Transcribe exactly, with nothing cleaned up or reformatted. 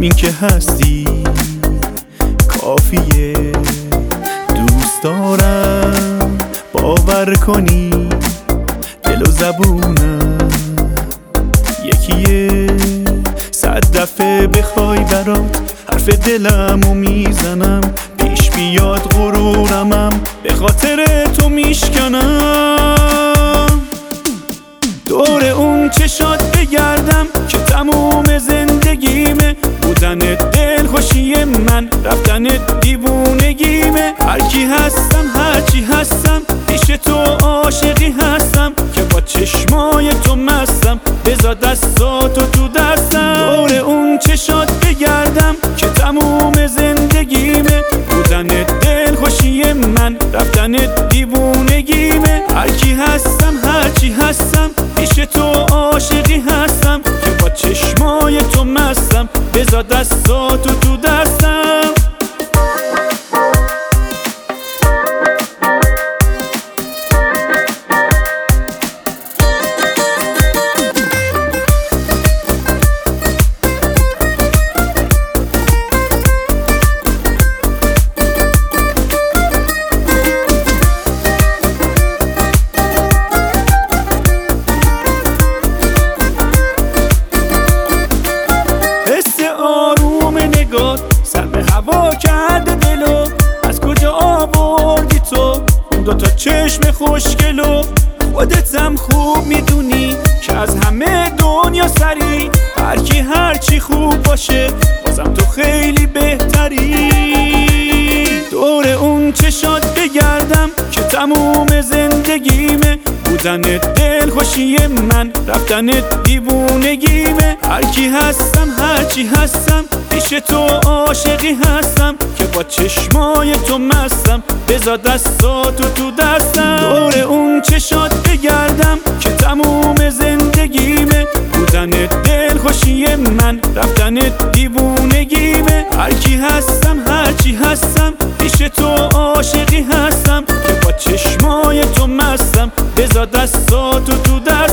همین که هستی کافیه. دوست دارم باور کنی دل و زبونم یکیه. صد دفعه بخوای برات حرف دلمو میزنم، پیش بیاد غرورمم به خاطر تو میشکنم. دور اون چشات بگردم که تموم زندگیمه، بودن دل خوشی من رفتن دیوونگیمه. هرکی هستم هرچی هستم پیش تو عاشقی هستم، که با چشمای تو مستم بذار دستاتو تو دستم. دور اون چشات بگردم که تموم زندگیمه، بودن دل خوشی من رفتن دیوونگیمه. هرکی هستم هرچی هستم پیش تو عاشقی هستم، که با چشمای تو مستم بذار دستاتو تو دستم. سر به هوا کرده دلو، از کجا آوردی تو اون دوتا چشم خوشگلو؟ خودتم خوب میدونی که از همه دنیا سری، هرکی هرچی خوب باشه بازم تو خیلی بهتری. دور اون چشات بگردم که تموم زندگیمه، بودن دل خوشی من رفتن دیوونگیمه. هرکی هستم هرچی هستم پیش تو عاشقی هستم، که با چشمای تو مستم بذار دستاتو تو دستم. دور اون چشات بگردم که تموم زندگیمه، بودن دل خوشی من رفتن دیوونگیمه. هرکی هستم هرچی هستم پیش تو عاشقی هستم، که با چشمای تو مستم بذار دستاتو تو دستم.